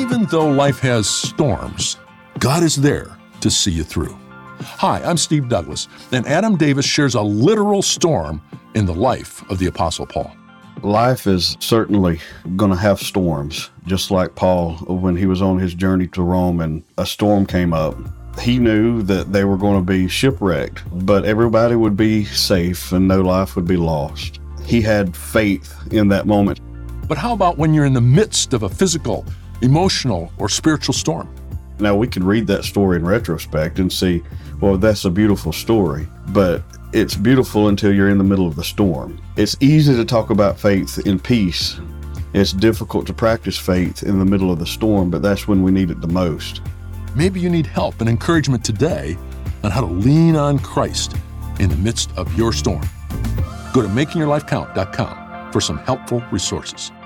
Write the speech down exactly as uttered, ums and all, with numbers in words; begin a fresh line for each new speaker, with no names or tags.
even though life has storms, God is there to see you through. Hi, I'm Steve Douglas, and Adam Davis shares a literal storm in the life of the Apostle Paul.
Life is certainly going to have storms, just like Paul when he was on his journey to Rome and a storm came up. He knew that they were going to be shipwrecked, but everybody would be safe and no life would be lost. He had faith in that moment.
But how about when you're in the midst of a physical, emotional, or spiritual storm?
Now, we can read that story in retrospect and see, well, that's a beautiful story, but it's beautiful until you're in the middle of the storm. It's easy to talk about faith in peace. It's difficult to practice faith in the middle of the storm, but that's when we need it the most.
Maybe you need help and encouragement today on how to lean on Christ in the midst of your storm. Go to making your life count dot com for some helpful resources.